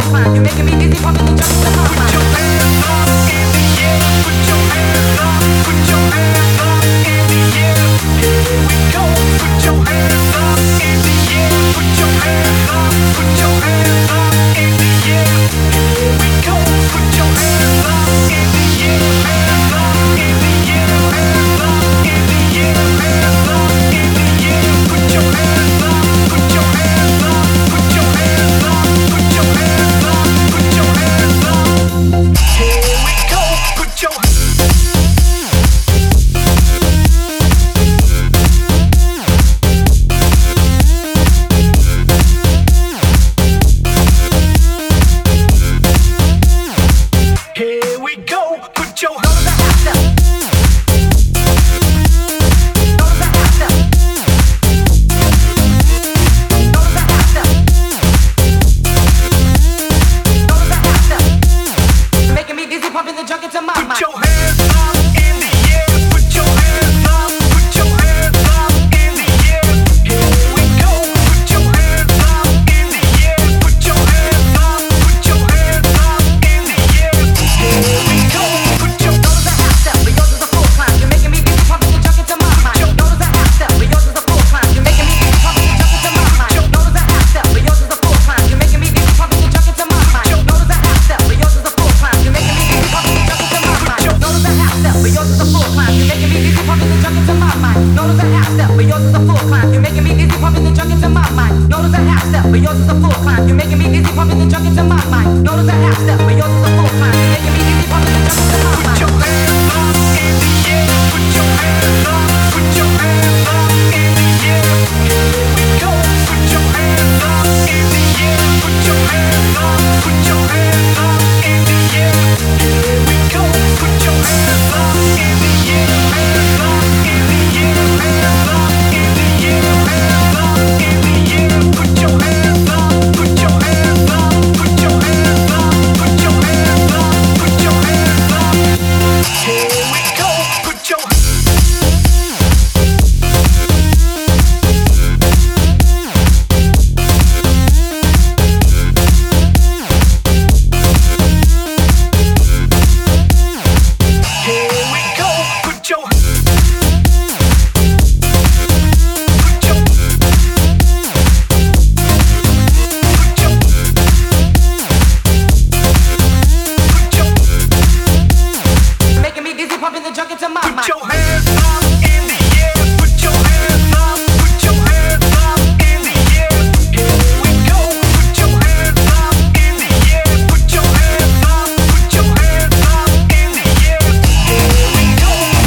climb. You're making me dizzy, pumping the junk into my mind. Put your hands up in the air. Put your hands up. Put your hands up in the air. Here we go. Put your hands up in the air. Put your hands up. Put your hands up in the air. Here we go. Put your hands up in the air. Hands up in the air. Hands up in the air. Hands up in the air. Put your hands up. Put your hands up. Put your hands up. Put your hands up. Put your hands up. Here we go. Put your Here we go. Put your hands up. Making me dizzy, pumping the junk into my mind. Put your hands up in the air. Put your hands up. Put your hands up in the air. Here we go. Put your hands up in the air. Put your hands up. Put your hands up in the air. Here we go. Put your notice a half step, but yours is a full climb. You're making me dizzy, pumping the junk into my mind. Notice a half step, but yours is a full climb. You're making me dizzy, pumping the junk into my mind. Notice a half step, but yours is a full climb. You're making me dizzy, pumping the junk into my mind. Notice a half step, but yours is a full climb. You're making me dizzy, pumping the junk into my mind. Notice a half step, but yours is a full climb. You're making me dizzy, pumping the junk into my mind. Notice a half step, but yours is a full climb. You're making me dizzy, pumping the junk into my mind. Notice a half step, but yours is a full climb. You're making me dizzy, pumping the junk into my mind. Notice a half